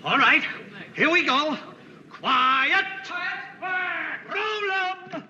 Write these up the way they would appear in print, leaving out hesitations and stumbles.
All right, here we go. Quiet. Roll up.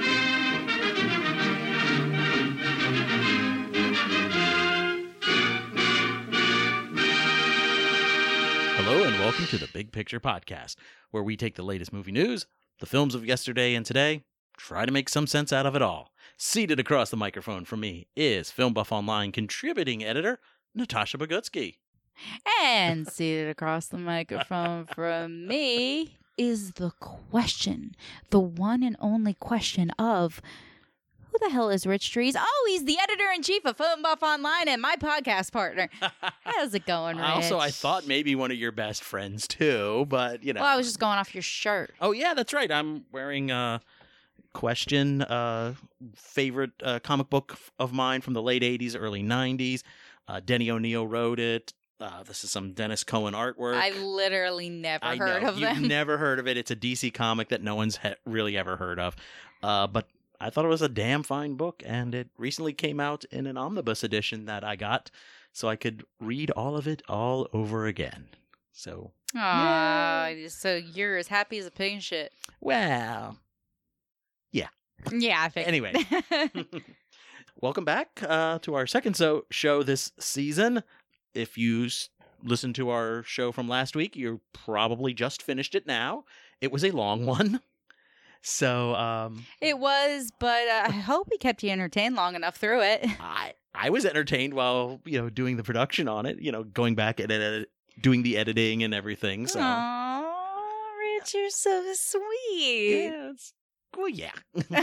Hello and welcome to the Big Picture Podcast, where we take the latest movie news, the films of yesterday and today, try to make some sense out of it all. Seated across the microphone from me is Film Buff Online contributing editor Natasha Bogutsky. And seated across the microphone from me is the question, the one and only question of who the hell is Rich Trees? Oh, he's the editor-in-chief of Film Buff Online and my podcast partner. How's it going, Rich? Also, I thought maybe one of your best friends too, but you know. Well, I was just going off your shirt. Oh yeah, that's right. I'm wearing question favorite comic book of mine from the late 80s, early 90s. Denny O'Neil wrote it. This is some Dennis Cohen artwork. I literally never heard of them. You've never heard of it. It's a DC comic that no one's really ever heard of. But I thought it was a damn fine book, and it recently came out in an omnibus edition that I got, so I could read all of it all over again. So, so you're as happy as a pig in shit. Well, yeah. Yeah, I think. Anyway, welcome back to our second show this season. If you listened to our show from last week, you probably just finished it now. It was a long one. So it was, but I hope we kept you entertained long enough through it. I was entertained while doing the production on it. Going back and doing the editing and everything. So, aww, Rich, you're so sweet. Well, yeah.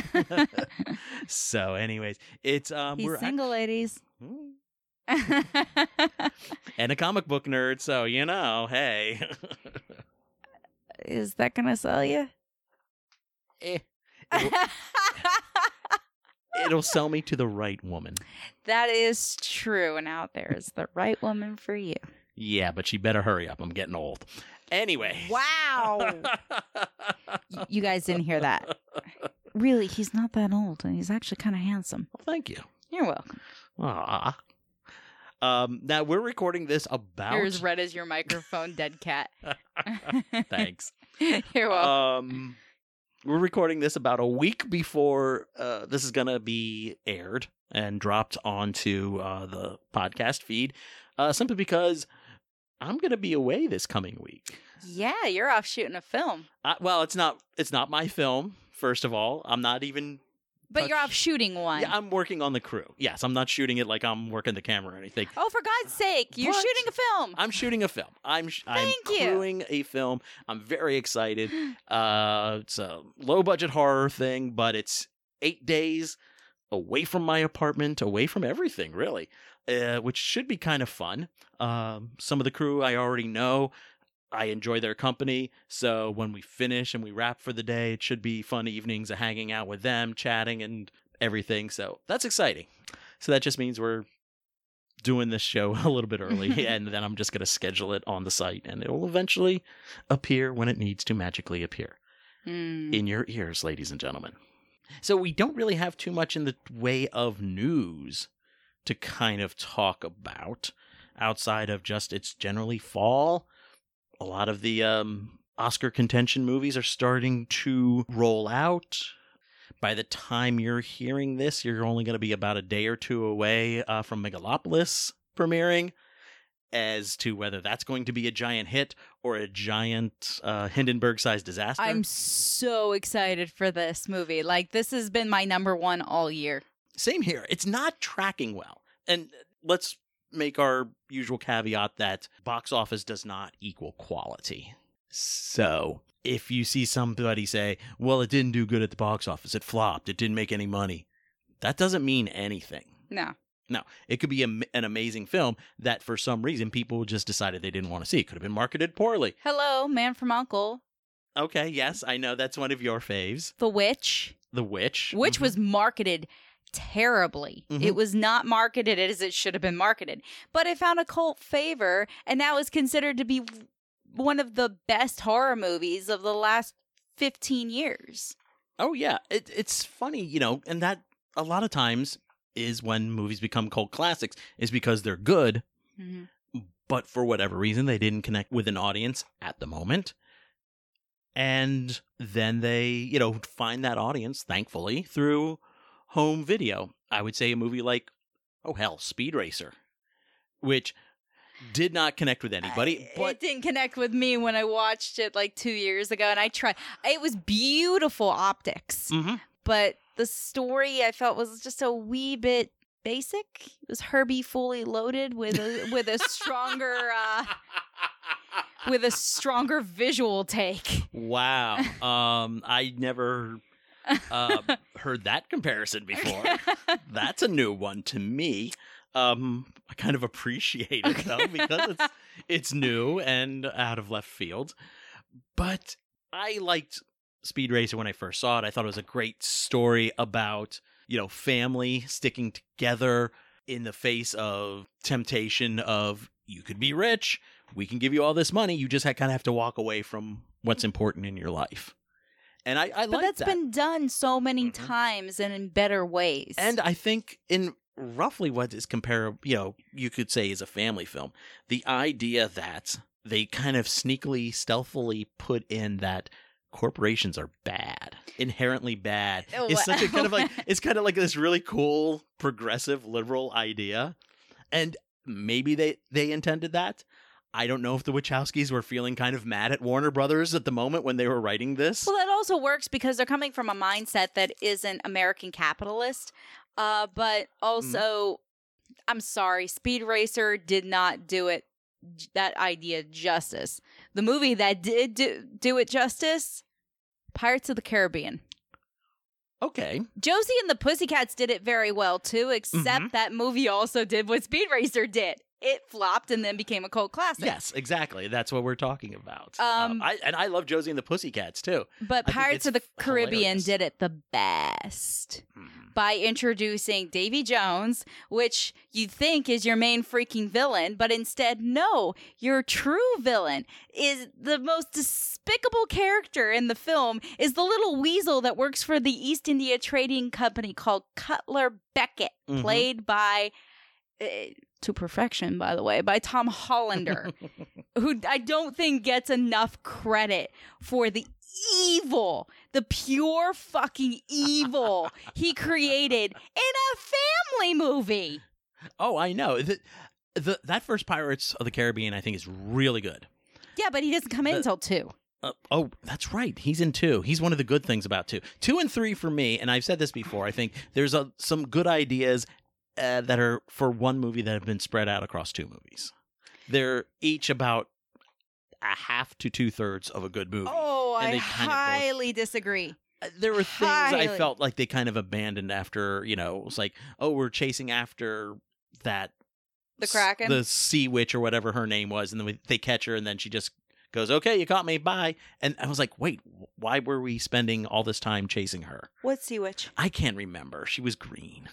So, anyways, it's He's single, ladies. And a comic book nerd, so hey. Is that gonna sell you? It'll sell me to the right woman. That is true, and out there is the right woman for you. Yeah, but she better hurry up. I'm getting old. Anyway. Wow. You guys didn't hear that. Really, he's not that old, and he's actually kind of handsome. Well, thank you. You're welcome. Aww. Now we're recording this about... You're as red as your microphone, dead cat. Thanks. You're welcome. We're recording this about a week before this is going to be aired and dropped onto the podcast feed, simply because I'm going to be away this coming week. Yeah, you're off shooting a film. Well, it's not my film, first of all. I'm not even... But you're off shooting one. Yeah, I'm working on the crew. Yes, I'm not shooting it like I'm working the camera or anything. Oh, for God's sake, you're shooting a film. I'm shooting a film. I'm crewing a film. I'm very excited. It's a low-budget horror thing, but it's 8 days away from my apartment, away from everything, really, which should be kind of fun. Some of the crew I already know. I enjoy their company, so when we finish and we wrap for the day, it should be fun evenings of hanging out with them, chatting and everything, so that's exciting. So that just means we're doing this show a little bit early, and then I'm just going to schedule it on the site, and it will eventually appear when it needs to magically appear. In your ears, ladies and gentlemen. So we don't really have too much in the way of news to kind of talk about, outside of just it's generally fall. A lot of the Oscar contention movies are starting to roll out. By the time you're hearing this, you're only going to be about a day or two away from Megalopolis premiering. As to whether that's going to be a giant hit or a giant Hindenburg-sized disaster. I'm so excited for this movie. Like, this has been my number one all year. Same here. It's not tracking well. And let's make our usual caveat that box office does not equal quality. So if you see somebody say, well, it didn't do good at the box office, it flopped, it didn't make any money, that doesn't mean anything. No, it could be an amazing film that for some reason people just decided they didn't want to see. It could have been marketed poorly. Hello, Man from U.N.C.L.E. Okay, yes, I know that's one of your faves. The Witch. Which was marketed terribly. It was not marketed as it should have been marketed, but it found a cult favor, and now is considered to be one of the best horror movies of the last 15 years. Oh yeah, it's funny, and that a lot of times is when movies become cult classics is because they're good, but for whatever reason, they didn't connect with an audience at the moment. And then they, find that audience, thankfully, through home video. I would say a movie like, Speed Racer, which did not connect with anybody. But it didn't connect with me when I watched it like 2 years ago, and I tried. It was beautiful optics, but the story I felt was just a wee bit basic. It was Herbie fully loaded with a stronger with a stronger visual take. Wow. I never heard that comparison before. That's a new one to me. I kind of appreciate it though, because it's new and out of left field. But I liked Speed Racer when I first saw it. I thought it was a great story about, family sticking together in the face of temptation of, you could be rich, we can give you all this money, you just kind of have to walk away from what's important in your life. And I like that. But that's been done so many times and in better ways. And I think in roughly what is comparable, you could say is a family film, the idea that they kind of sneakily, stealthily put in that corporations are bad, inherently bad. It's such a kind of like, it's kind of like this really cool, progressive, liberal idea. And maybe they intended that. I don't know if the Wachowskis were feeling kind of mad at Warner Brothers at the moment when they were writing this. Well, that also works because they're coming from a mindset that isn't American capitalist. But also, I'm sorry, Speed Racer did not do that idea justice. The movie that did do it justice, Pirates of the Caribbean. Okay. Josie and the Pussycats did it very well, too, except that movie also did what Speed Racer did. It flopped and then became a cult classic. Yes, exactly. That's what we're talking about. I love Josie and the Pussycats, too. But Pirates of the Caribbean did it the best by introducing Davy Jones, which you think is your main freaking villain, but instead, no, your true villain is the most despicable character in the film is the little weasel that works for the East India Trading Company called Cutler Beckett, played by... to perfection, by the way, by Tom Hollander, who I don't think gets enough credit for the evil, the pure fucking evil he created in a family movie. Oh, I know. That first Pirates of the Caribbean, I think, is really good. Yeah, but he doesn't come in until 2. That's right. He's in 2. He's one of the good things about 2. 2 and 3 for me, and I've said this before, I think there's some good ideas that are for one movie that have been spread out across 2 movies. They're each about a half to 2/3 of a good movie. Oh, I highly disagree. There were things I felt like they kind of abandoned after, it was like, we're chasing after that. The Kraken? The Sea Witch or whatever her name was. And then they catch her and then she just goes, okay, you caught me, bye. And I was like, wait, why were we spending all this time chasing her? What Sea Witch? I can't remember. She was green.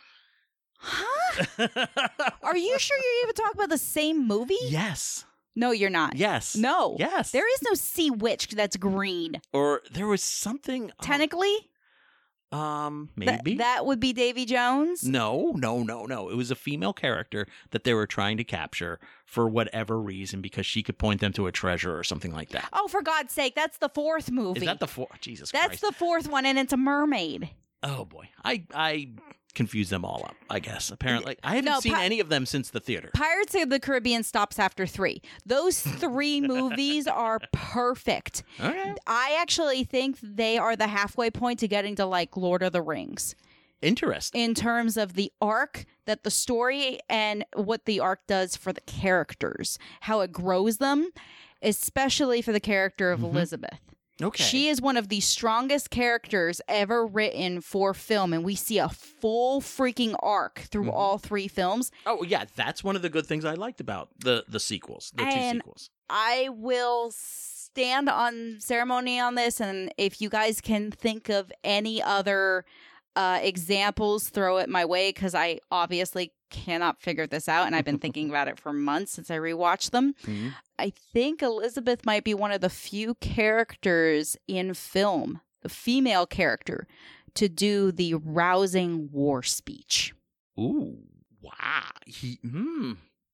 Huh? Are you sure you're even talking about the same movie? Yes. No, you're not. Yes. No. Yes. There is no Sea Witch that's green. Or there was something... Technically? Maybe. That would be Davy Jones? No. It was a female character that they were trying to capture for whatever reason because she could point them to a treasure or something like that. Oh, for God's sake, that's the 4th movie. Is that the 4th? Jesus Christ. That's the 4th one, and it's a mermaid. Oh, boy. I confuse them all up, I guess. Apparently. I haven't seen any of them since the theater. Pirates of the Caribbean stops after 3. Those 3 movies are perfect. Okay. I actually think they are the halfway point to getting to like Lord of the Rings. Interesting. In terms of the arc, that the story and what the arc does for the characters, how it grows them, especially for the character of Elizabeth. Okay. She is one of the strongest characters ever written for film, and we see a full freaking arc through all 3 films. Oh, yeah, that's one of the good things I liked about the sequels, the 2 sequels. I will stand on ceremony on this, and if you guys can think of any other examples, throw it my way, because I obviously cannot figure this out, and I've been thinking about it for months since I rewatched them. I think Elizabeth might be one of the few characters in film, the female character, to do the rousing war speech. Ooh, wow.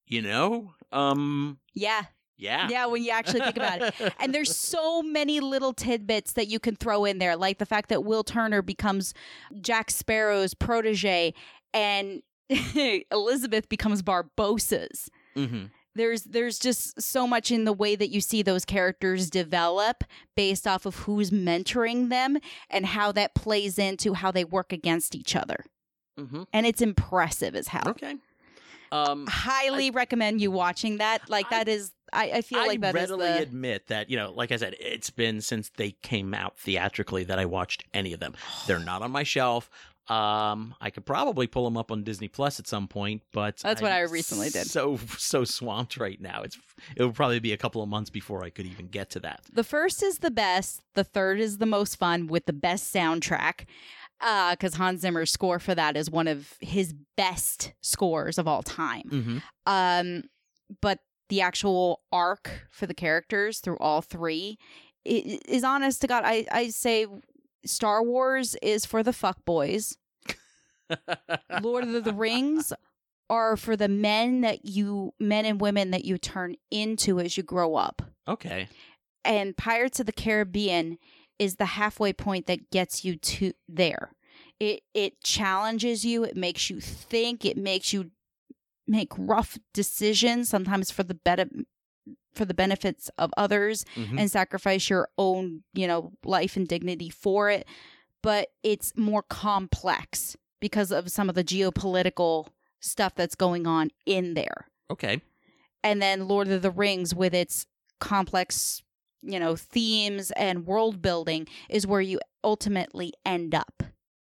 You know? Yeah. Yeah. Yeah, when you actually think about it. And there's so many little tidbits that you can throw in there, like the fact that Will Turner becomes Jack Sparrow's protege and Elizabeth becomes Barbossa's. Mm-hmm. There's just so much in the way that you see those characters develop based off of who's mentoring them and how that plays into how they work against each other. Mm-hmm. And it's impressive as hell. Okay. Highly recommend you watching that. Like, that is, I feel like that is I readily admit that, like I said, it's been since they came out theatrically that I watched any of them. They're not on my shelf. I could probably pull them up on Disney Plus at some point, but that's what I recently did. So swamped right now. It would probably be a couple of months before I could even get to that. The first is the best. The third is the most fun with the best soundtrack. Because Hans Zimmer's score for that is one of his best scores of all time. Mm-hmm. But the actual arc for the characters through all three is, honest to God, I say Star Wars is for the fuckboys. Lord of the Rings are for the men and women that you turn into as you grow up. Okay. And Pirates of the Caribbean is the halfway point that gets you to there. It challenges you. It makes you think. It makes you make rough decisions, sometimes for the benefits of others, Mm-hmm. and sacrifice your own, life and dignity for it. But it's more complex because of some of the geopolitical stuff that's going on in there. Okay. And then Lord of the Rings, with its complex, themes and world building, is where you ultimately end up.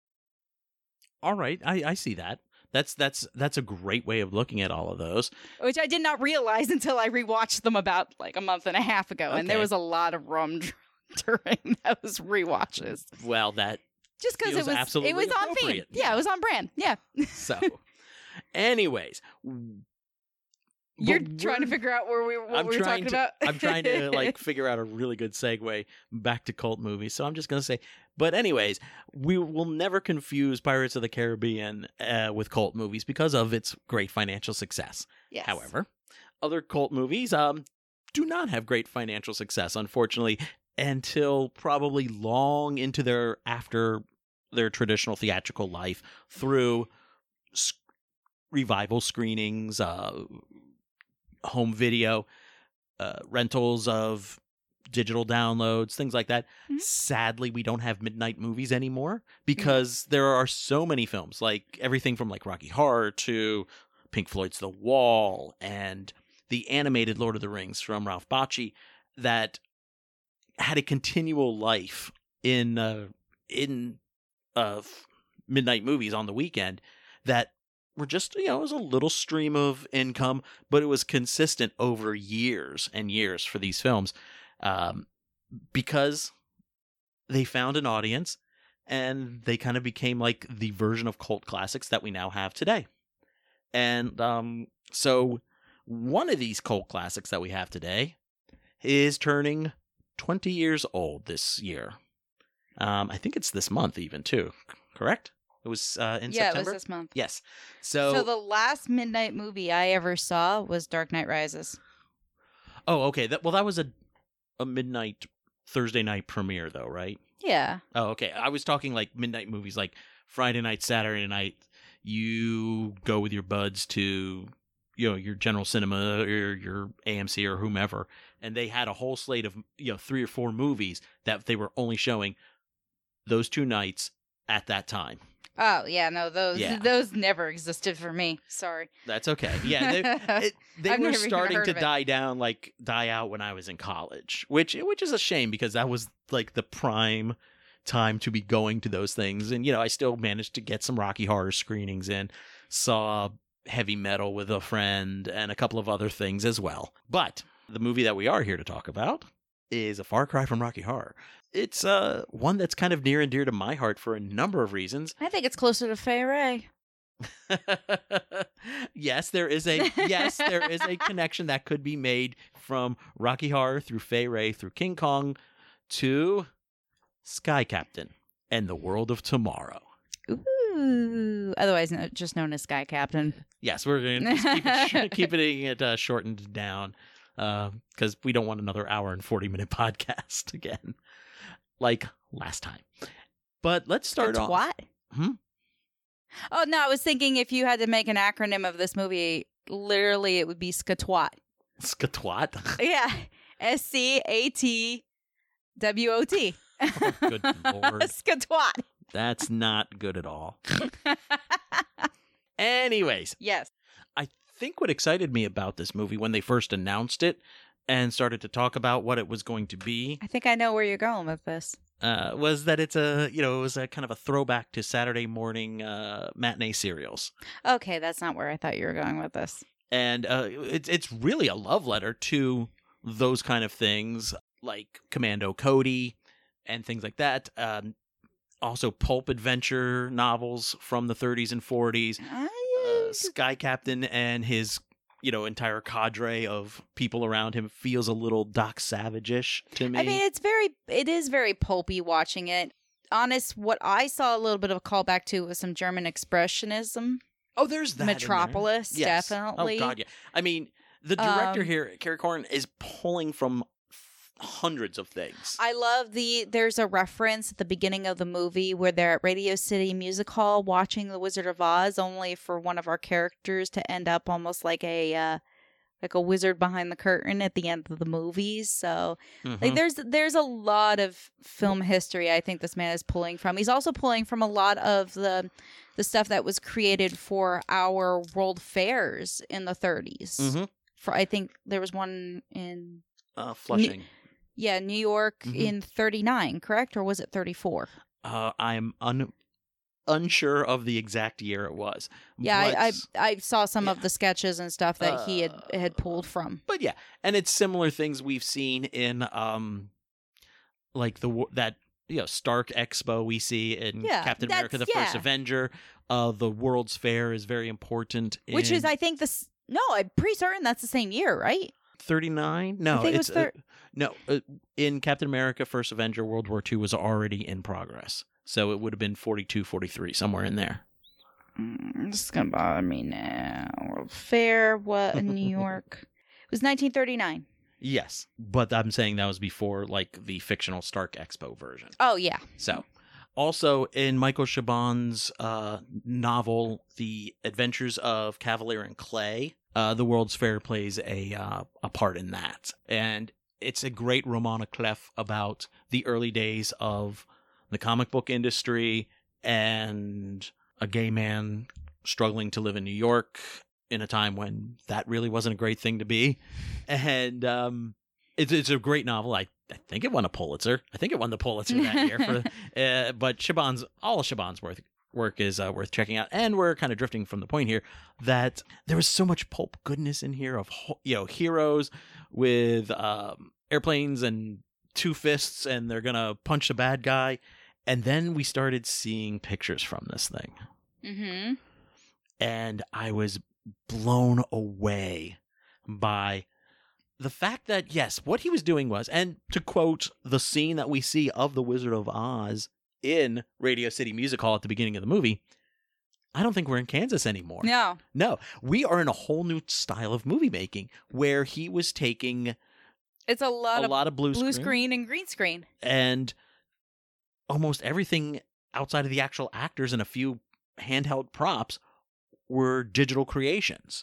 All right. I see that. That's a great way of looking at all of those. Which I did not realize until I rewatched them about like a month and a half ago. Okay. And there was a lot of rum during those rewatches. Well, that just because feels absolutely it was on theme. appropriate. Yeah, it was on brand. Yeah. So, anyways, You're trying to figure out what we were talking about. I'm trying to figure out a really good segue back to cult movies. So I'm just going to say, but anyways, we will never confuse Pirates of the Caribbean with cult movies because of its great financial success. Yes. However, other cult movies do not have great financial success, unfortunately, until probably long into after their traditional theatrical life through revival screenings, home video, rentals of digital downloads, things like that. Mm-hmm. Sadly, we don't have midnight movies anymore because there are so many films, like everything from like Rocky Horror to Pink Floyd's The Wall and the animated Lord of the Rings from Ralph Bakshi, that had a continual life in midnight movies on the weekend that were just, it was a little stream of income, but it was consistent over years and years for these films, because they found an audience and they kind of became like the version of cult classics that we now have today. And so one of these cult classics that we have today is turning 20 years old this year. I think it's this month even too, correct? It was in September? Yeah, it was this month. Yes. So the last midnight movie I ever saw was Dark Knight Rises. Oh, okay. That was a midnight Thursday night premiere though, right? Yeah. Oh, okay. I was talking like midnight movies, like Friday night, Saturday night. You go with your buds to, your General Cinema or your AMC or whomever, and they had a whole slate of, 3 or 4 movies that they were only showing those 2 nights at that time. Oh, yeah, no, those never existed for me. Sorry. That's okay. Yeah, they were starting to die out when I was in college, which is a shame because that was like the prime time to be going to those things. And, I still managed to get some Rocky Horror screenings in, saw Heavy Metal with a friend and a couple of other things as well. But the movie that we are here to talk about is a far cry from Rocky Horror. It's one that's kind of near and dear to my heart for a number of reasons. I think it's closer to Fay Wray. Yes, there is a connection that could be made from Rocky Horror through Fay Wray through King Kong to Sky Captain and the World of Tomorrow. Ooh. Ooh. Otherwise, just known as Sky Captain. Yes, we're going to keep it shortened down because we don't want another hour and 40-minute podcast again, like last time. But let's start off. What? Hmm? Oh, no, I was thinking if you had to make an acronym of this movie, literally it would be SCATWOT. SCATWOT? Yeah. SCATWOT. Oh, good Lord. SCATWOT. That's not good at all. Anyways. Yes. I think what excited me about this movie when they first announced it and started to talk about what it was going to be. I think I know where you're going with this. Was that it was a kind of a throwback to Saturday morning matinee serials. Okay, that's not where I thought you were going with this. And it's really a love letter to those kind of things, like Commando Cody and things like that. Also pulp adventure novels from the 30s and 40s. Sky Captain and his entire cadre of people around him feels a little Doc Savage-ish to me. I mean, it is very pulpy watching it. Honest, what I saw a little bit of a callback to was some German expressionism. Oh, there's that. Metropolis, yes. definitely. Oh God, yeah. I mean, the director here, Carrie Corn, is pulling from hundreds of things. I love there's a reference at the beginning of the movie where they're at Radio City Music Hall watching The Wizard of Oz, only for one of our characters to end up almost like a wizard behind the curtain at the end of the movies. So like there's a lot of film history I think this man is pulling from. He's also pulling from a lot of the stuff that was created for our world fairs in the 30s. For I think there was one in Flushing. New York in 39, correct? Or was it 34? I'm unsure of the exact year it was. Yeah, but, I saw some of the sketches and stuff that he had pulled from. But yeah, and it's similar things we've seen in like Stark Expo we see in Captain America: The First Avenger. The World's Fair is very important. Which is, I think, I'm pretty certain that's the same year, right? 39? No, I think it was no. In Captain America: First Avenger, World War II was already in progress, so it would have been 42, 43, somewhere in there. This is gonna bother me now. World Fair, what in New York? It was 1939. Yes, but I'm saying that was before like the fictional Stark Expo version. Oh yeah. So, also in Michael Chabon's novel, The Adventures of Cavalier and Clay, the World's Fair plays a part in that, and it's a great roman à clef about the early days of the comic book industry and a gay man struggling to live in New York in a time when that really wasn't a great thing to be. And it's a great novel. I think it won a Pulitzer. I think it won the Pulitzer that year. But all of Chabon's work is worth checking out. And we're kind of drifting from the point here that there was so much pulp goodness in here of heroes with airplanes and two fists, and they're gonna punch the bad guy. And then we started seeing pictures from this thing. Mm-hmm. And I was blown away by the fact that, yes, what he was doing was, and to quote the scene that we see of the Wizard of Oz in Radio City Music Hall at the beginning of the movie, I don't think we're in Kansas anymore. No, we are in a whole new style of movie making where he was taking it's a lot of blue screen and green screen. And almost everything outside of the actual actors and a few handheld props were digital creations.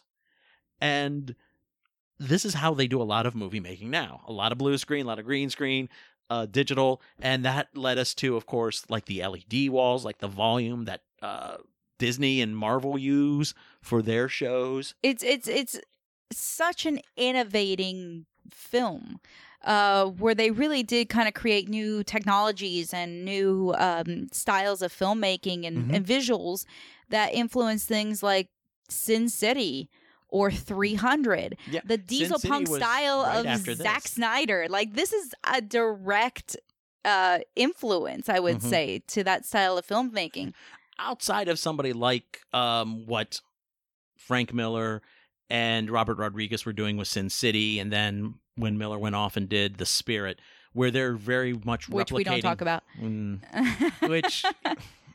And this is how they do a lot of movie making now. A lot of blue screen, a lot of green screen, digital. And that led us to, of course, like the LED walls, like the volume that Disney and Marvel use for their shows. It's such an innovating film where they really did kind of create new technologies and new styles of filmmaking and visuals that influence things like Sin City or 300. Yeah. The diesel punk style right of Zack Snyder. Like, this is a direct influence, I would say, to that style of filmmaking. Outside of somebody like what Frank Miller and Robert Rodriguez were doing with Sin City, and then when Miller went off and did The Spirit, where they're very much replicating... Which we don't talk about. Which...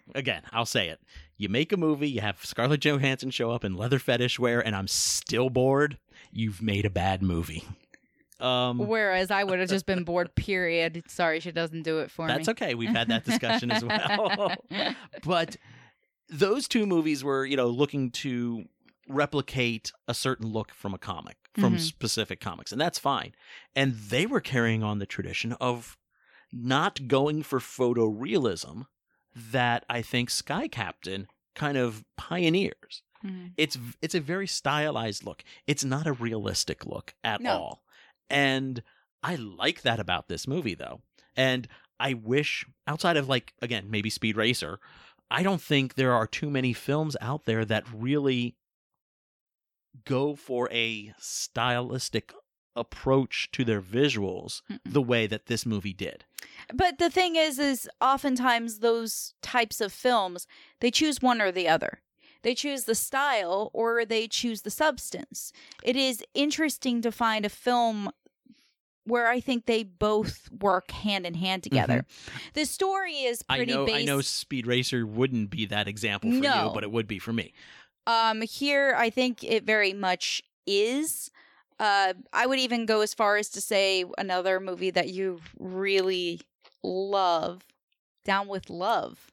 again, I'll say it. You make a movie, you have Scarlett Johansson show up in leather fetish wear, and I'm still bored. You've made a bad movie. Whereas I would have just been bored, period. Sorry, she doesn't do it for me. That's okay. We've had that discussion as well. But those two movies were, looking to replicate a certain look from a comic, from specific comics, and that's fine. And they were carrying on the tradition of not going for photorealism that I think Sky Captain kind of pioneers. It's a very stylized look. It's not a realistic look at all. And I like that about this movie, though. And I wish, outside of, again, maybe Speed Racer, I don't think there are too many films out there that really go for a stylistic approach to their visuals the way that this movie did. But the thing is oftentimes those types of films, they choose one or the other. They choose the style or they choose the substance. It is interesting to find a film where I think they both work hand in hand together. The story is pretty based... I know Speed Racer wouldn't be that example for you, but it would be for me. Here, I think it very much is. I would even go as far as to say another movie that you really love, Down with Love,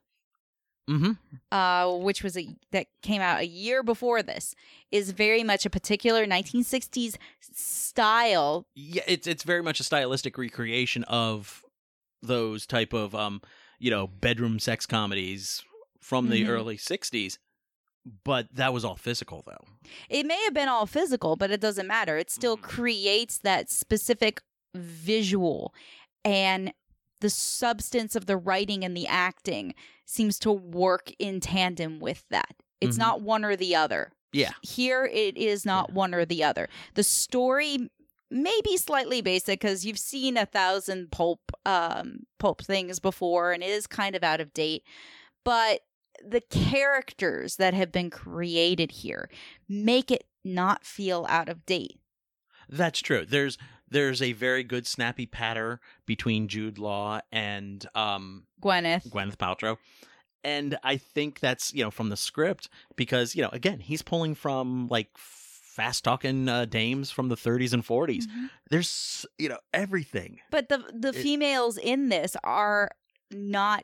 which was that came out a year before this, is very much a particular 1960s style. Yeah, it's very much a stylistic recreation of those type of bedroom sex comedies from the early 60s. But that was all physical, though. It may have been all physical, but it doesn't matter. It still creates that specific visual. And the substance of the writing and the acting seems to work in tandem with that. It's not one or the other. Yeah. Here, it is not one or the other. The story may be slightly basic because you've seen 1,000 pulp things before, and it is kind of out of date. But the characters that have been created here make it not feel out of date. That's true. There's a very good snappy patter between Jude Law and Gwyneth Paltrow. And I think that's, from the script because, again, he's pulling from fast talking dames from the 30s and 40s. There's, everything. But the females in this are not,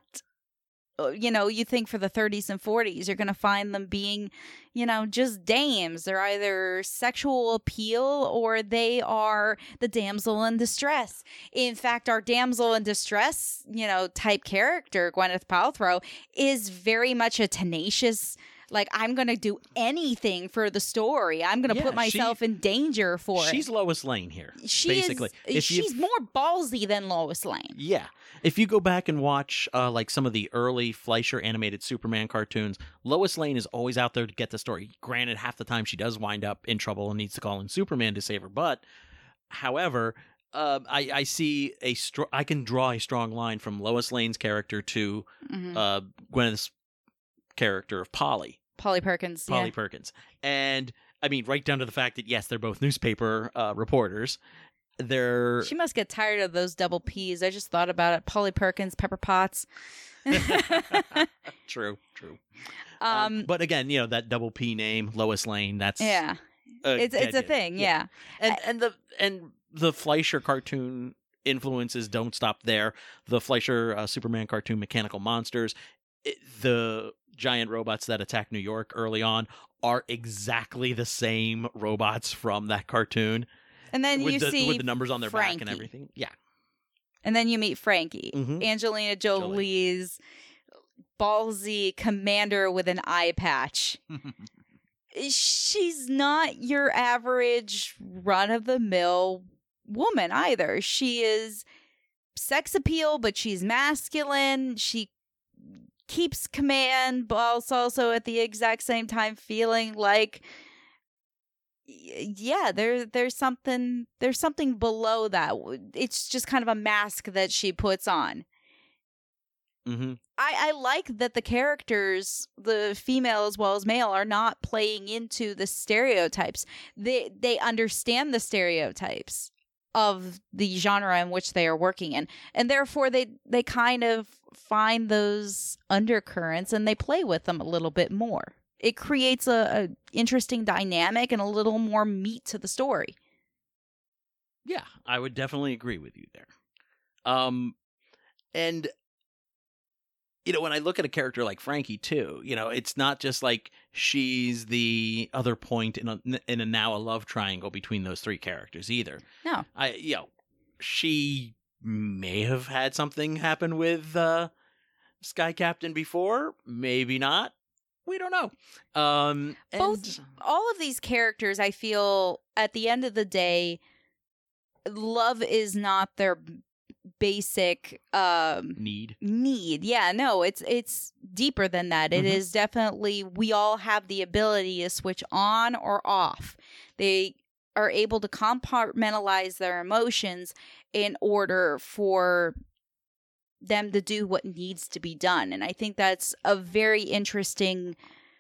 you think for the 30s and 40s, you're going to find them being, just dames. They're either sexual appeal or they are the damsel in distress. In fact, our damsel in distress, type character, Gwyneth Paltrow, is very much a tenacious, I'm going to do anything for the story. I'm going to put myself in danger for it. She's Lois Lane here, basically. She's more ballsy than Lois Lane. Yeah. If you go back and watch some of the early Fleischer animated Superman cartoons, Lois Lane is always out there to get the story. Granted, half the time she does wind up in trouble and needs to call in Superman to save her butt. However, I see I can draw a strong line from Lois Lane's character to Gwyneth's character of Polly. Polly Perkins. Polly Perkins. And, I mean, right down to the fact that, yes, they're both newspaper reporters. She must get tired of those double P's. I just thought about it. Polly Perkins, Pepper Potts. True. But again, that double P name, Lois Lane, that's... Yeah. It's a thing, yeah. And the Fleischer cartoon influences don't stop there. The Fleischer Superman cartoon, Mechanical Monsters, the giant robots that attack New York early on are exactly the same robots from that cartoon. And then you see with the numbers on their Frankie. back and everything. Yeah. And then you meet Frankie, Angelina Jolie's ballsy commander with an eye patch. She's not your average run-of-the-mill woman either. She is sex appeal, but she's masculine. She keeps command, but also at the exact same time feeling like, there's something below that. It's just kind of a mask that she puts on. I like that the characters, the female as well as male, are not playing into the stereotypes. They understand the stereotypes of the genre in which they are working in. And therefore they kind of find those undercurrents and they play with them a little bit more. It creates a interesting dynamic and a little more meat to the story. Yeah, I would definitely agree with you there. And when I look at a character like Frankie too, it's not just like she's the other point in a now a love triangle between those three characters either. No. She may have had something happen with Sky Captain before, maybe not. We don't know. All of these characters, I feel, at the end of the day, love is not their basic need. Yeah, no, it's deeper than that. It is definitely, we all have the ability to switch on or off. They are able to compartmentalize their emotions in order for them to do what needs to be done. And I think that's a very interesting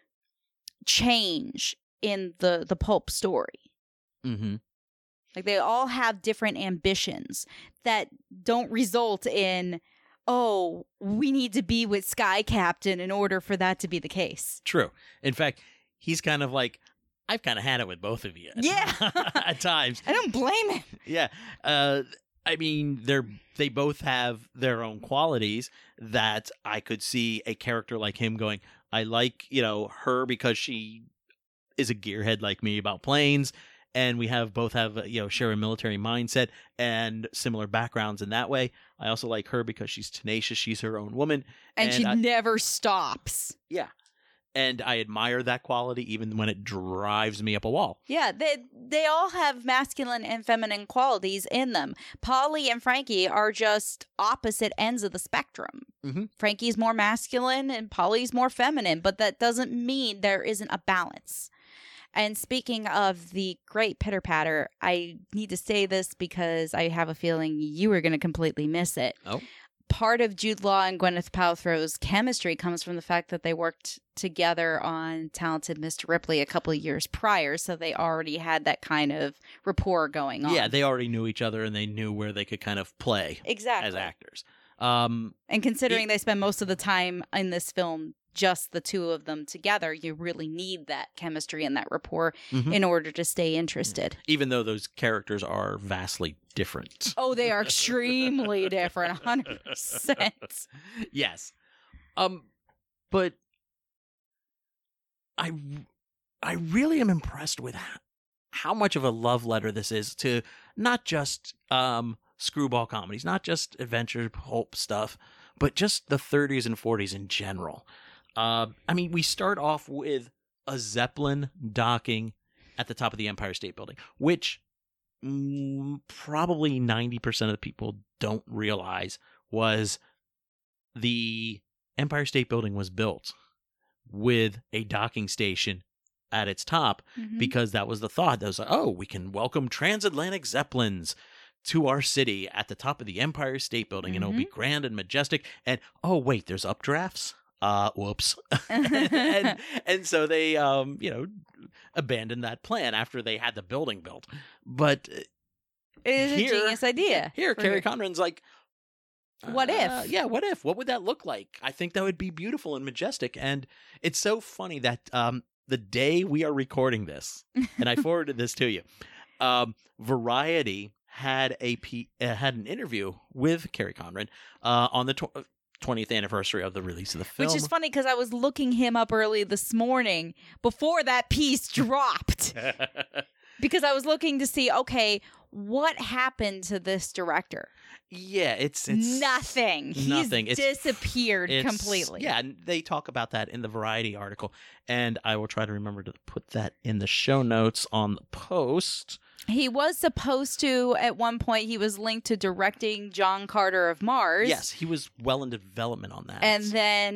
change in the pulp story. Mm-hmm. Like, they all have different ambitions that don't result in, oh, we need to be with Sky Captain in order for that to be the case. True. In fact, he's kind of like, I've kind of had it with both of you. Yeah. At times. I don't blame him. Yeah. I mean, they both have their own qualities that I could see a character like him going, I like, her because she is a gearhead like me about planes. And we both have share a military mindset and similar backgrounds in that way. I also like her because she's tenacious. She's her own woman. And she never stops. Yeah. And I admire that quality even when it drives me up a wall. Yeah, they all have masculine and feminine qualities in them. Polly and Frankie are just opposite ends of the spectrum. Mm-hmm. Frankie's more masculine and Polly's more feminine, but that doesn't mean there isn't a balance. And speaking of the great Pitter Patter, I need to say this because I have a feeling you are going to completely miss it. Oh. Part of Jude Law and Gwyneth Paltrow's chemistry comes from the fact that they worked together on Talented Mr. Ripley a couple of years prior, so they already had that kind of rapport going on. Yeah, they already knew each other and they knew where they could kind of play as actors. And considering they spend most of the time in this film just the two of them together, you really need that chemistry and that rapport in order to stay interested. Even though those characters are vastly different. Oh, they are extremely different, 100%. Yes. But I really am impressed with how much of a love letter this is to not just screwball comedies, not just adventure pulp stuff, but just the 30s and 40s in general. I mean, we start off with a Zeppelin docking at the top of the Empire State Building, which probably 90% of the people don't realize was the Empire State Building was built with a docking station at its top because that was the thought. That was like, oh, we can welcome transatlantic Zeppelins to our city at the top of the Empire State Building, and it'll be grand and majestic. And, oh, wait, there's updrafts? Whoops. and so they, abandoned that plan after they had the building built. But it is a genius idea. Here, Carrie Conran's like, what if? Yeah, what if? What would that look like? I think that would be beautiful and majestic. And it's so funny that the day we are recording this, and I forwarded this to you, Variety had an interview with Carrie Conran on the 20th anniversary of the release of the film. Which is funny because I was looking him up early this morning before that piece dropped. Because I was looking to see, okay, what happened to this director? Yeah, it's nothing. Nothing. He's disappeared completely. Yeah, and they talk about that in the Variety article, and I will try to remember to put that in the show notes on the post. He was supposed to, at one point, he was linked to directing John Carter of Mars. Yes, he was well into development on that. And then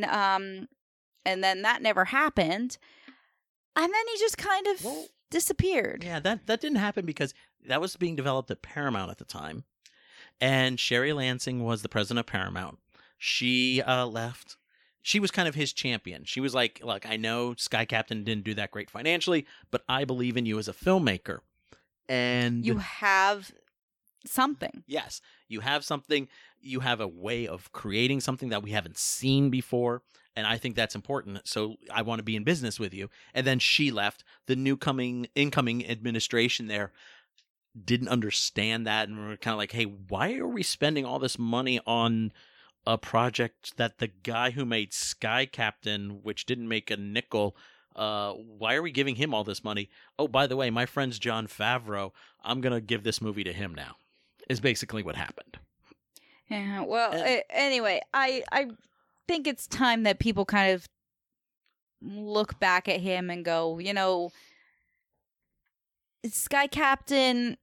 that never happened. And then he just kind of disappeared. Yeah, that didn't happen because that was being developed at Paramount at the time. And Sherry Lansing was the president of Paramount. She left. She was kind of his champion. She was like, look, I know Sky Captain didn't do that great financially, but I believe in you as a filmmaker. And you have something. Yes, you have something. You have a way of creating something that we haven't seen before. And I think that's important. So I want to be in business with you. And then she left. The incoming administration there didn't understand that. And we're kind of like, hey, why are we spending all this money on a project that the guy who made Sky Captain, which didn't make a nickel, why are we giving him all this money? Oh, by the way, my friend's Jon Favreau. I'm going to give this movie to him now, is basically what happened. Yeah, well, anyway, I think it's time that people kind of look back at him and go, you know, Sky Captain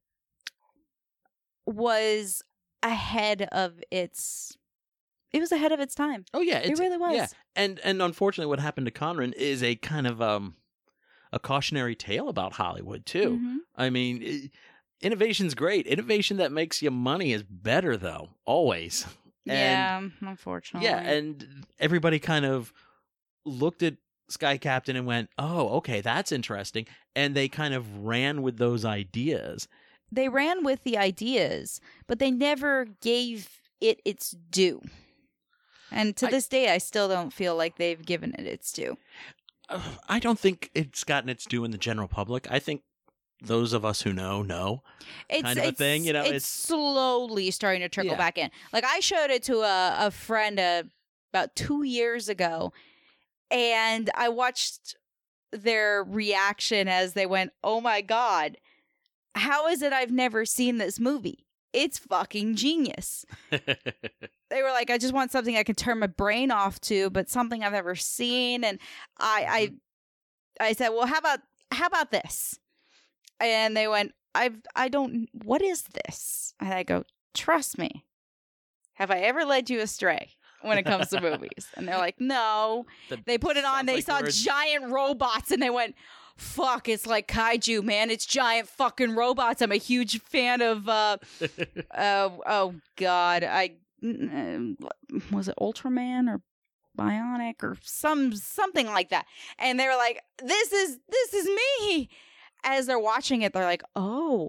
was ahead of its... It was ahead of its time. Oh, yeah. It really was. Yeah. And unfortunately, what happened to Conran is a kind of a cautionary tale about Hollywood, too. Mm-hmm. I mean, innovation's great. Innovation that makes you money is better, though, always. Yeah, unfortunately. Yeah, and everybody kind of looked at Sky Captain and went, oh, okay, that's interesting. And they kind of ran with those ideas. They ran with the ideas, but they never gave it its due. And to this day, I still don't feel like they've given it its due. I don't think it's gotten its due in the general public. I think those of us who know kind of a thing. You know, it's slowly starting to trickle back in. Like, I showed it to a friend about 2 years ago, and I watched their reaction as they went, oh my God, how is it I've never seen this movie? It's fucking genius. They were like, I just want something I can turn my brain off to, but something I've never seen. And I said, well, how about this? And they went, what is this? And I go, trust me. Have I ever led you astray when it comes to movies? And they're like, no. They put it on, they saw giant robots, and they went, fuck, it's like kaiju, man. It's giant fucking robots. I'm a huge fan of, oh God. Was it Ultraman or Bionic or something like that? And they were like, this is me. As they're watching it, they're like, oh.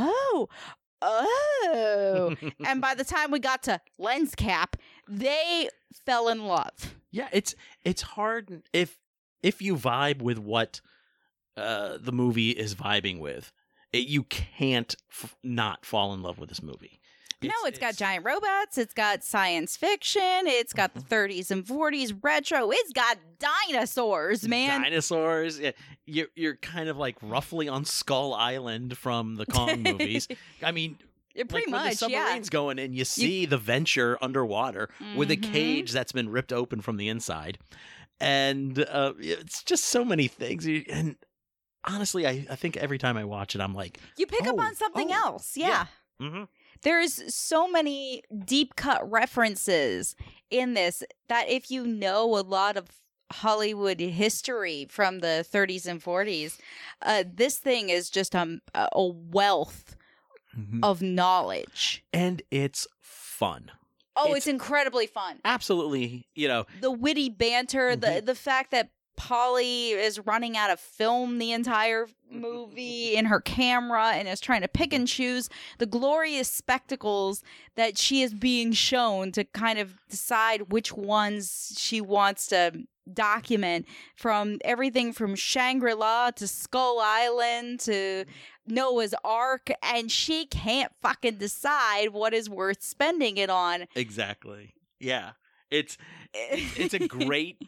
And by the time we got to Lens Cap, they fell in love. Yeah, it's hard if you vibe with what the movie is vibing with, you can't not fall in love with this movie. It's got giant robots. It's got science fiction. It's got the 30s and 40s retro. It's got dinosaurs, man. Dinosaurs. Yeah. You're kind of like roughly on Skull Island from the Kong movies. I mean, pretty much, when the submarine's going in, you see the Venture underwater with a cage that's been ripped open from the inside. And it's just so many things. And honestly, I think every time I watch it, I'm like... You pick up on something else. Yeah. Mm-hmm. There's so many deep cut references in this that if you know a lot of Hollywood history from the 30s and 40s, this thing is just a wealth of knowledge. And it's fun. Oh, it's incredibly fun. Absolutely, the witty banter, the fact that Polly is running out of film the entire movie in her camera and is trying to pick and choose the glorious spectacles that she is being shown to kind of decide which ones she wants to document, from everything from Shangri-La to Skull Island to Noah's Ark, and she can't fucking decide what is worth spending it on. Exactly. Yeah. It's a great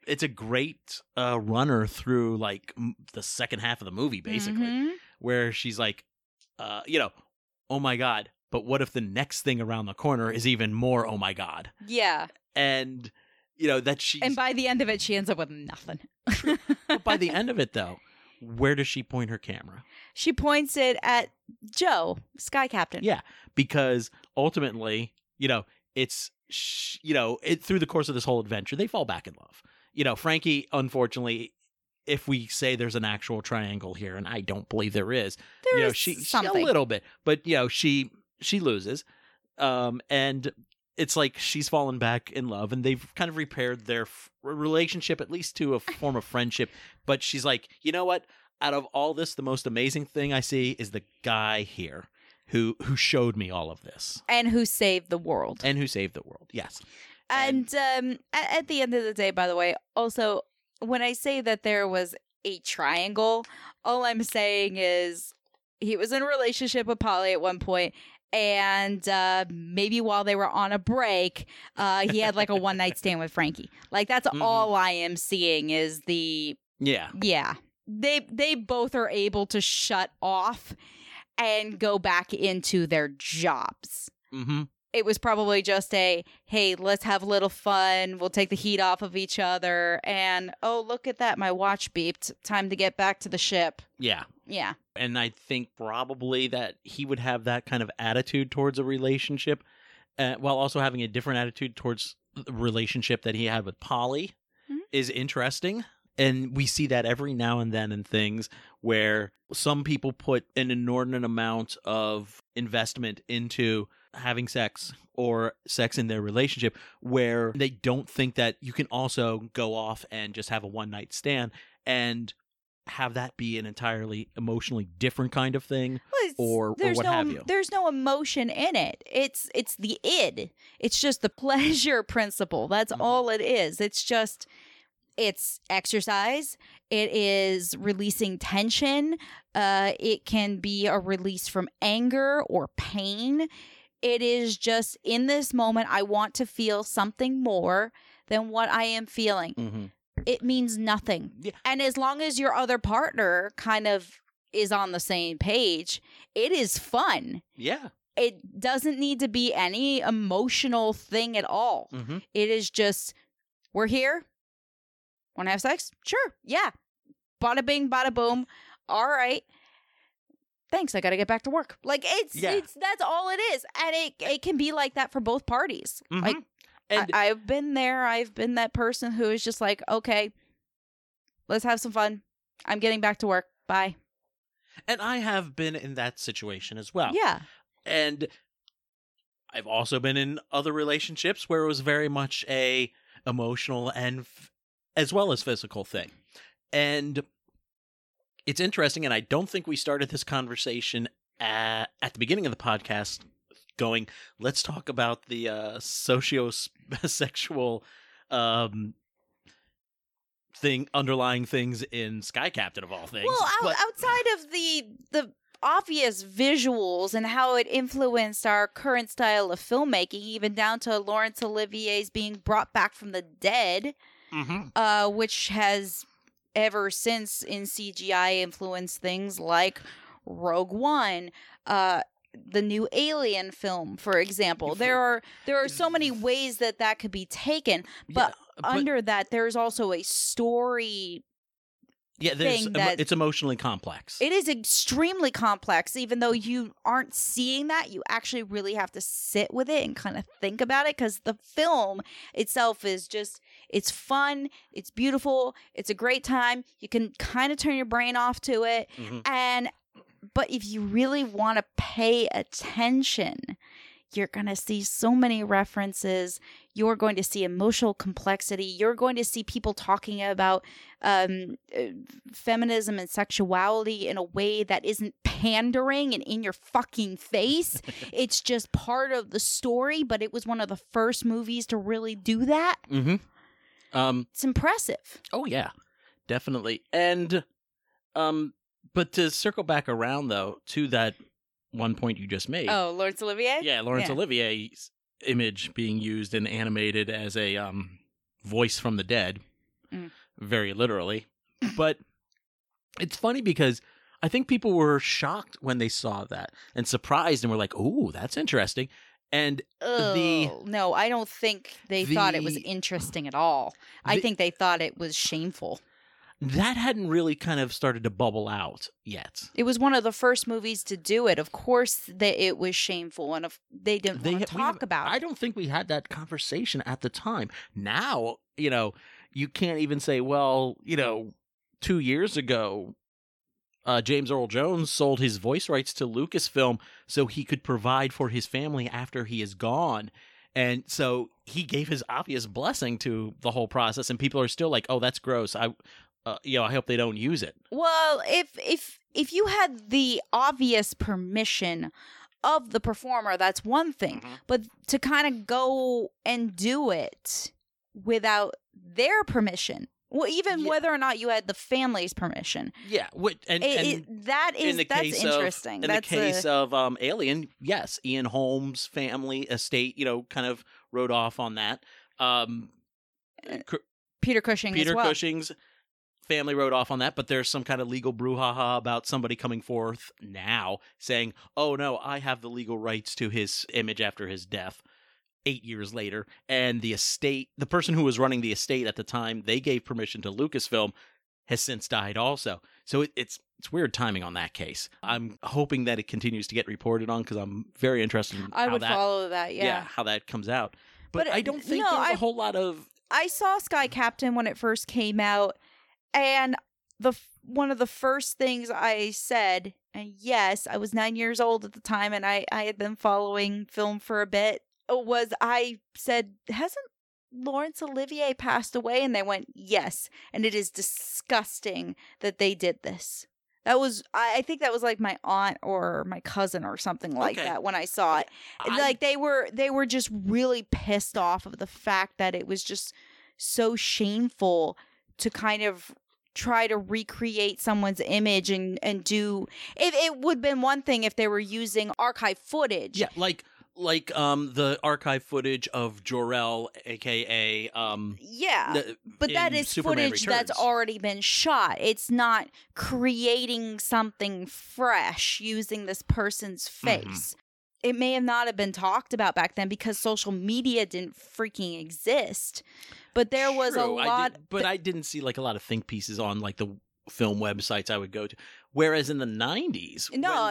runner through like the second half of the movie, basically, where she's like, oh my God, but what if the next thing around the corner is even more oh my God? Yeah. And that she... And by the end of it, she ends up with nothing. But by the end of it, though, where does she point her camera? She points it at Joe, Sky Captain. Yeah, because ultimately, it's, through the course of this whole adventure, they fall back in love. Frankie, unfortunately, if we say there's an actual triangle here, and I don't believe there is, she a little bit, but she loses, and it's like she's fallen back in love, and they've kind of repaired their relationship, at least to a form of friendship. But she's like, you know what? Out of all this, the most amazing thing I see is the guy here. who showed me all of this. And who saved the world. Yes. And at the end of the day, by the way, also, when I say that there was a triangle, all I'm saying is he was in a relationship with Polly at one point, and maybe while they were on a break, he had like a one-night stand with Frankie. Like, that's all I am seeing is the... Yeah. They both are able to shut off and go back into their jobs. Mm-hmm. It was probably just a, hey, let's have a little fun. We'll take the heat off of each other. And, oh, look at that. My watch beeped. Time to get back to the ship. Yeah. Yeah. And I think probably that he would have that kind of attitude towards a relationship while also having a different attitude towards the relationship that he had with Polly is interesting. And we see that every now and then in things where some people put an inordinate amount of investment into having sex or sex in their relationship where they don't think that you can also go off and just have a one-night stand and have that be an entirely emotionally different kind of thing or what have you. There's no emotion in it. It's the id. It's just the pleasure principle. That's all it is. It's exercise. It is releasing tension. It can be a release from anger or pain. It is just, in this moment, I want to feel something more than what I am feeling. Mm-hmm. It means nothing. Yeah. And as long as your other partner kind of is on the same page, it is fun. Yeah. It doesn't need to be any emotional thing at all. Mm-hmm. It is just, we're here. Want to have sex? Sure. Yeah. Bada bing, bada boom. All right. Thanks. I got to get back to work. Like, that's all it is. And it can be like that for both parties. Mm-hmm. Like, and I've been there. I've been that person who is just like, okay, let's have some fun. I'm getting back to work. Bye. And I have been in that situation as well. Yeah. And I've also been in other relationships where it was very much a emotional and as well as physical thing. And it's interesting, and I don't think we started this conversation at the beginning of the podcast going, let's talk about the socio-sexual underlying things in Sky Captain of all things. Well, outside of the obvious visuals and how it influenced our current style of filmmaking, even down to Laurence Olivier's being brought back from the dead, which has ever since in CGI influenced things like Rogue One, the new Alien film, for example. There are so many ways that could be taken, but under that, there's also a story. Yeah, it's emotionally complex. It is extremely complex. Even though you aren't seeing that, you actually really have to sit with it and kind of think about it, because the film itself is just, it's fun, it's beautiful, it's a great time. You can kind of turn your brain off to it. But if you really want to pay attention, you're going to see so many references. You're going to see emotional complexity. You're going to see people talking about feminism and sexuality in a way that isn't pandering and in your fucking face. It's just part of the story, but it was one of the first movies to really do that. It's impressive. Oh, yeah, definitely. And but to circle back around, though, to that one point you just made. Oh, Laurence Olivier? Yeah, Laurence Olivier's image being used and animated as a voice from the dead, very literally. But it's funny because I think people were shocked when they saw that and surprised and were like, "Ooh, that's interesting." And no, I don't think they thought it was interesting at all. I think they thought it was shameful. That hadn't really kind of started to bubble out yet. It was one of the first movies to do it. Of course, it was shameful, and they didn't want to talk about it. I don't think we had that conversation at the time. Now, you can't even say, well, 2 years ago, James Earl Jones sold his voice rights to Lucasfilm so he could provide for his family after he is gone. And so he gave his obvious blessing to the whole process, and people are still like, oh, that's gross. I hope they don't use it. Well, if you had the obvious permission of the performer, that's one thing. Mhm. But to kind of go and do it without their permission, well, even whether or not you had the family's permission. Yeah, that's interesting. In the case of Alien, yes, Ian Holmes' family estate, kind of wrote off on that. Peter Cushing Peter as well. Cushing's family wrote off on that, but there's some kind of legal brouhaha about somebody coming forth now saying, oh no, I have the legal rights to his image after his death 8 years later. And the person who was running the estate at the time they gave permission to Lucasfilm has since died also. So it's weird timing on that case. I'm hoping that it continues to get reported on because I'm very interested in follow that, how that comes out. But I don't think there's a whole lot of... I saw Sky Captain when it first came out, and one of the first things I said, and yes, I was 9 years old at the time, and I had been following film for a bit, was I said, hasn't Laurence Olivier passed away? And they went, yes, and it is disgusting that they did this. That was, I think that was like my aunt or my cousin or something like that when I saw it. Like they were just really pissed off of the fact that it was just so shameful to kind of try to recreate someone's image and do it would have been one thing if they were using archive footage. Yeah, like the archive footage of Jor-El, aka but that is Superman footage Returns. that's already been shot. It's not creating something fresh using this person's face. Mm-hmm. It may have not have been talked about back then because social media didn't freaking exist. But there was a lot. I didn't see like a lot of think pieces on like the film websites I would go to. Whereas in the 90s,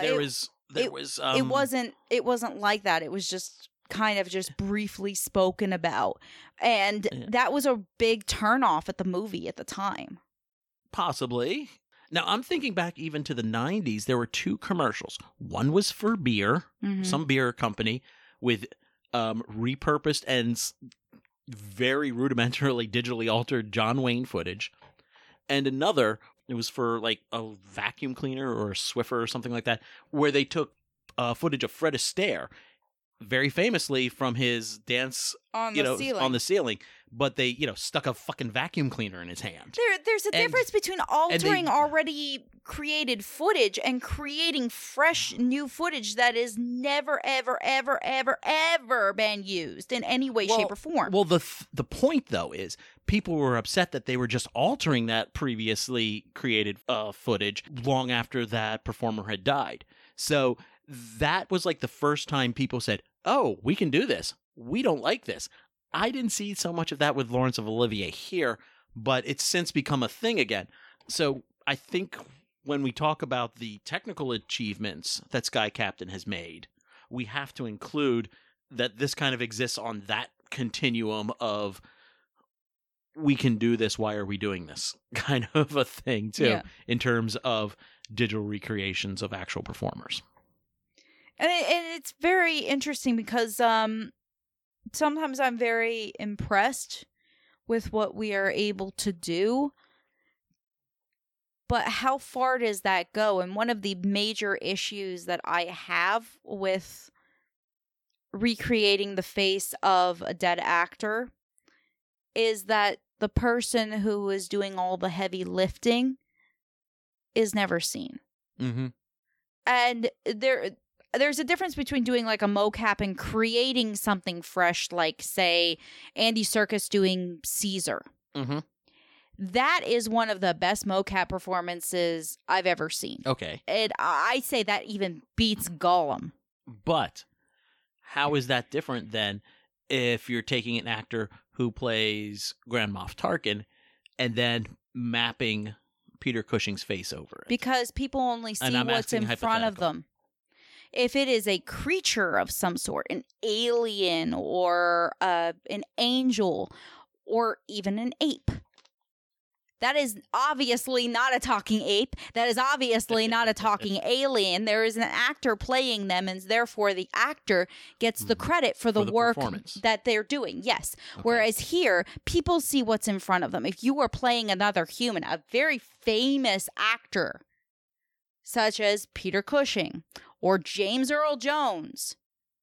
it wasn't like that. It was just kind of just briefly spoken about. And that was a big turnoff at the movie at the time. Possibly. Now, I'm thinking back even to the 90s. There were two commercials. One was for beer, some beer company with repurposed and very rudimentarily digitally altered John Wayne footage. And another, it was for like a vacuum cleaner or a Swiffer or something like that, where they took footage of Fred Astaire, very famously from his dance on the ceiling, but they stuck a fucking vacuum cleaner in his hand. There's a difference between altering already created footage and creating fresh new footage that is never ever ever ever ever been used in any way, shape, or form. Well, the point though is people were upset that they were just altering that previously created footage long after that performer had died. So that was like the first time people said, oh, we can do this. We don't like this. I didn't see so much of that with Laurence of Olivier here, but it's since become a thing again. So I think when we talk about the technical achievements that Sky Captain has made, we have to include that this kind of exists on that continuum of we can do this, why are we doing this kind of a thing too, in terms of digital recreations of actual performers. And it's very interesting because sometimes I'm very impressed with what we are able to do. But how far does that go? And one of the major issues that I have with recreating the face of a dead actor is that the person who is doing all the heavy lifting is never seen. Mm-hmm. And there's a difference between doing like a mocap and creating something fresh, like, say, Andy Serkis doing Caesar. Mm-hmm. That is one of the best mocap performances I've ever seen. Okay. And I say that even beats Gollum. But how is that different than if you're taking an actor who plays Grand Moff Tarkin and then mapping Peter Cushing's face over it? Because people only see what's in front of them. If it is a creature of some sort, an alien or an angel or even an ape, that is obviously not a talking ape. That is obviously not a talking alien. There is an actor playing them, and therefore the actor gets the credit for the work that they're doing. Yes. Okay. Whereas here, people see what's in front of them. If you are playing another human, a very famous actor such as Peter Cushing or James Earl Jones.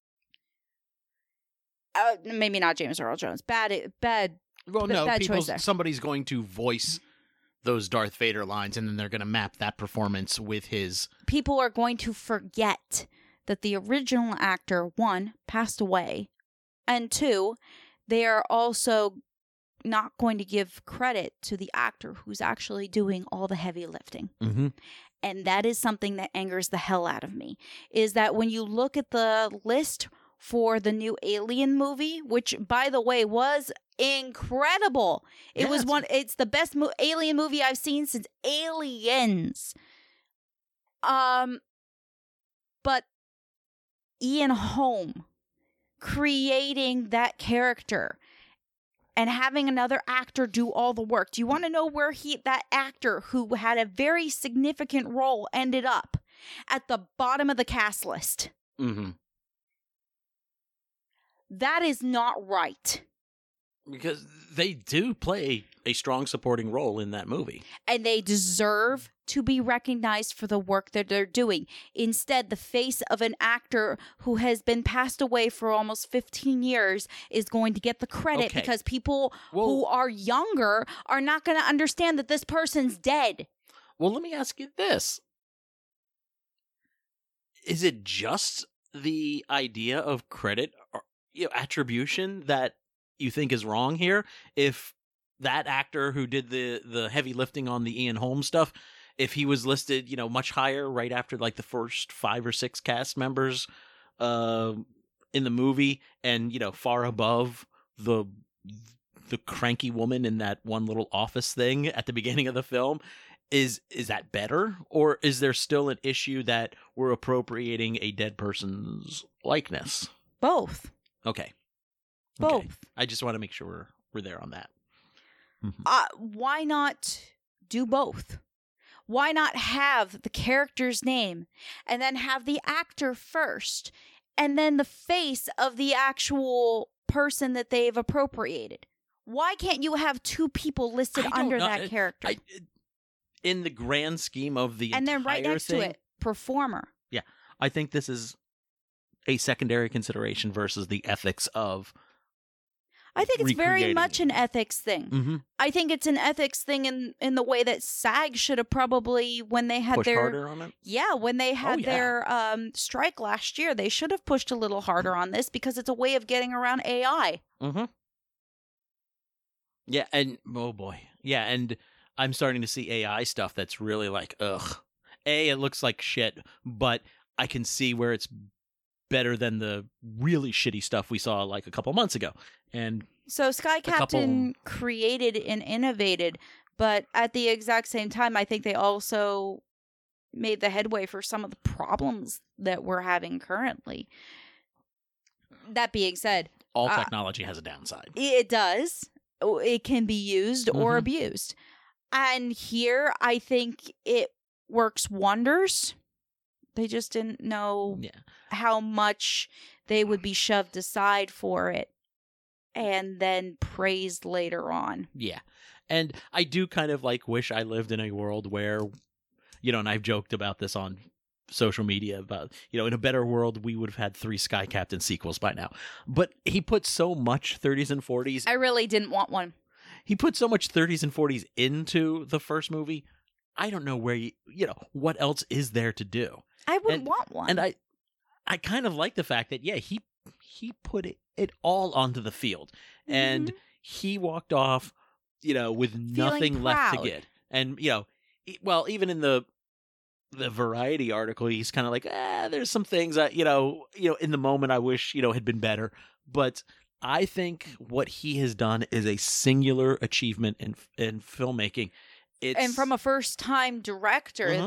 Maybe not James Earl Jones. Bad. Well, no, bad choice there. somebody's going to voice those Darth Vader lines, and then they're going to map that performance with his. People are going to forget that the original actor, 1, passed away, and 2, they are also not going to give credit to the actor who's actually doing all the heavy lifting. Mm-hmm. And that is something that angers the hell out of me, is that when you look at the list for the new Alien movie, which, by the way, was incredible. It's the best Alien movie I've seen since Aliens. But Ian Holm creating that character and having another actor do all the work. Do you want to know where that actor who had a very significant role ended up? At the bottom of the cast list. Mm-hmm. That is not right. Because they do play a strong supporting role in that movie. And they deserve to be recognized for the work that they're doing. Instead, the face of an actor who has been passed away for almost 15 years is going to get the credit because people who are younger are not going to understand that this person's dead. Well, let me ask you this. Is it just the idea of credit or attribution that you think is wrong here? If that actor who did the heavy lifting on the Ian Holmes stuff, if he was listed, much higher right after like the first 5 or 6 cast members in the movie, and far above the cranky woman in that one little office thing at the beginning of the film, is that better, or is there still an issue that we're appropriating a dead person's likeness? Both. Okay. Both. Okay. I just want to make sure we're there on that. Mm-hmm. Why not do both? Why not have the character's name and then have the actor first and then the face of the actual person that they've appropriated? Why can't you have 2 people listed under that character? In the grand scheme of the and then right next thing, to it, performer. Yeah. I think this is a secondary consideration versus the ethics of I think it's very much an ethics thing. Mm-hmm. I think it's an ethics thing in the way that SAG should have probably, when they had pushed harder on it? Yeah, when they had their strike last year, they should have pushed a little harder on this because it's a way of getting around AI. Mm-hmm. Yeah, and oh boy. Yeah, and I'm starting to see AI stuff that's really like, ugh. It looks like shit, but I can see where it's better than the really shitty stuff we saw like a couple months ago. And so Sky Captain created and innovated, but at the exact same time, I think they also made the headway for some of the problems that we're having currently. That being said, all technology has a downside. It does. It can be used or abused. And here, I think it works wonders. They just didn't know how much they would be shoved aside for it and then praised later on. Yeah. And I do kind of wish I lived in a world where, and I've joked about this on social media about, in a better world, we would have had 3 Sky Captain sequels by now. But he put so much 30s and 40s. I really didn't want one. He put so much 30s and 40s into the first movie. I don't know where what else is there to do? I wouldn't want one. And I kind of like the fact that, he put it all onto the field. Mm-hmm. And he walked off, with nothing left to get. And, even in the Variety article, he's kind of like, there's some things that, in the moment I wish, had been better. But I think what he has done is a singular achievement in filmmaking. And from a first-time director,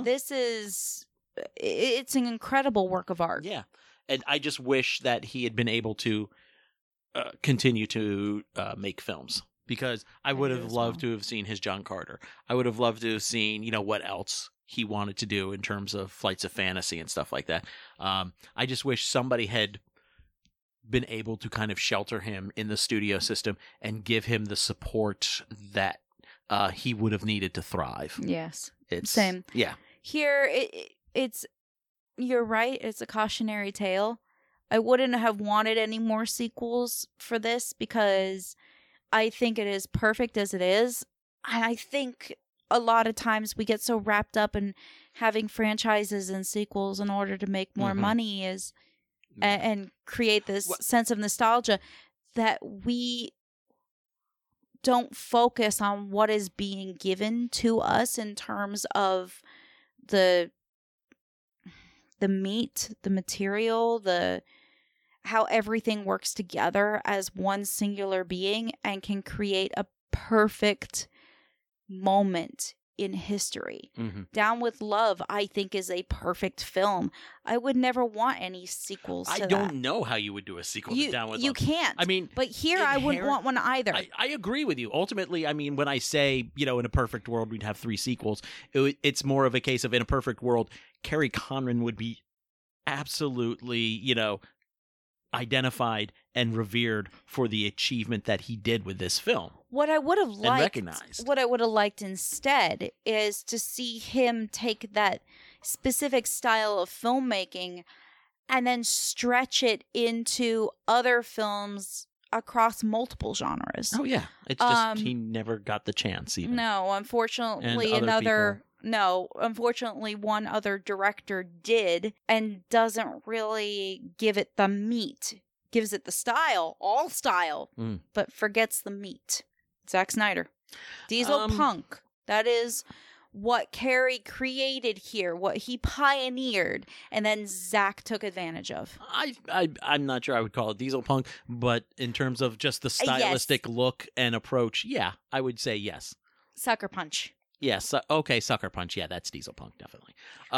it's an incredible work of art. Yeah. And I just wish that he had been able to continue to make films, because I would have loved to have seen his John Carter. I would have loved to have seen, what else he wanted to do in terms of Flights of Fantasy and stuff like that. I just wish somebody had been able to kind of shelter him in the studio system and give him the support that he would have needed to thrive. Yes. It's same. Yeah. Here, you're right, it's a cautionary tale. I wouldn't have wanted any more sequels for this because I think it is perfect as it is. And I think a lot of times we get so wrapped up in having franchises and sequels in order to make more money and create this sense of nostalgia that we don't focus on what is being given to us in terms of the meat, the material, how everything works together as one singular being and can create a perfect moment in history. Down with Love, I think, is a perfect film. I would never want any sequels to that. I don't know how you would do a sequel to Down with Love. You can't. I mean, but here I wouldn't want one either. I agree with you. Ultimately, I mean, when I say, in a perfect world, we'd have 3 sequels, it's more of a case of, in a perfect world, Kerry Conran would be absolutely, identified and revered for the achievement that he did with this film. What I would have liked, recognized. What I would have liked instead is to see him take that specific style of filmmaking and then stretch it into other films across multiple genres. Oh yeah, it's just he never got the chance. Even no, unfortunately, unfortunately, one other director did and doesn't really give it the meat. Gives it the style, all style, but forgets the meat. Zack Snyder. Diesel Punk. That is what Kerry created here, what he pioneered, and then Zack took advantage of. I'm not sure I would call it Diesel Punk, but in terms of just the stylistic look and approach, yeah, I would say yes. Sucker Punch. Yes. Okay. Sucker Punch. Yeah, that's Diesel Punk, definitely.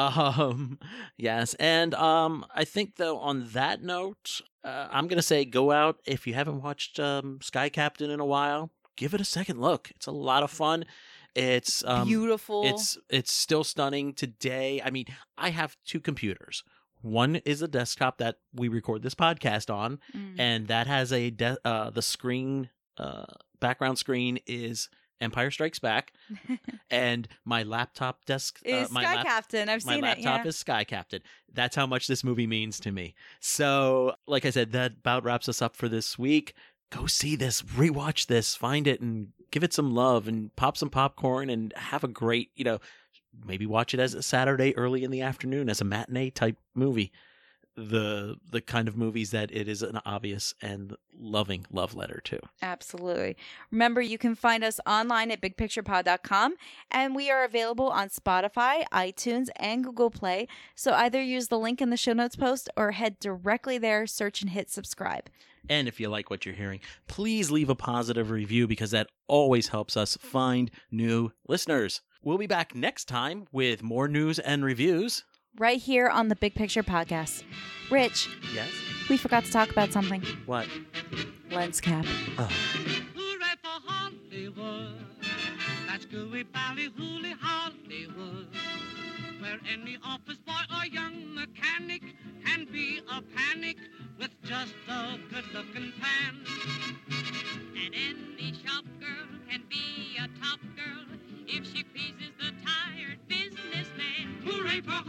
Yes. And I think, though, on that note, I'm going to say go out. If you haven't watched Sky Captain in a while, give it a second look. It's a lot of fun. It's beautiful. It's still stunning today. I mean, I have 2 computers. One is a desktop that we record this podcast on, and that has the screen, background screen is Empire Strikes Back, and my laptop desk is Sky Captain. I've seen it. My laptop is Sky Captain. That's how much this movie means to me. So, like I said, that about wraps us up for this week. Go see this, rewatch this, find it, and give it some love, and pop some popcorn, and have a great, maybe watch it as a Saturday early in the afternoon as a matinee type movie. The kind of movies that it is an obvious and loving love letter to. Absolutely. Remember, you can find us online at bigpicturepod.com, and we are available on Spotify, iTunes, and Google Play. So either use the link in the show notes post or head directly there, search and hit subscribe. And if you like what you're hearing, please leave a positive review because that always helps us find new listeners. We'll be back next time with more news and reviews. Right here on the Big Picture Podcast. Rich. Yes? We forgot to talk about something. What? Lens cap. Oh. Hooray for Hollywood. That's gooey ballyhooly Hollywood. Where any office boy or young mechanic can be a panic with just a good-looking pan. And any shop girl can be a top girl if she pleases the tired businessman. Hooray for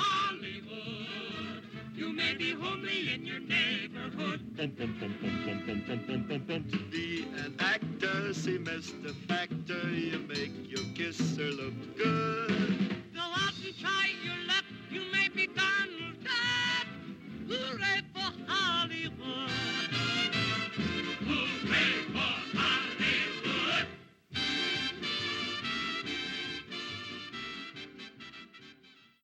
Hollywood! You may be homely in your neighborhood.